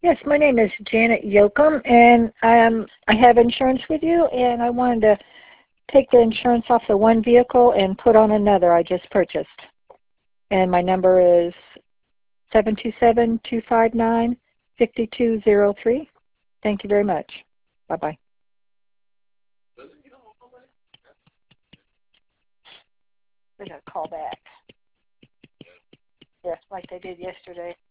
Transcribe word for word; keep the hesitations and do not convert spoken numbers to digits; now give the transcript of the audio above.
Yes, my name is Janet Yoakum, and um, I have insurance with you, and I wanted to take the insurance off the one vehicle and put on another I just purchased. And my number is seven two seven, two five nine, six two zero three. Thank you very much. Bye-bye. They got to call back. Yes, like they did yesterday.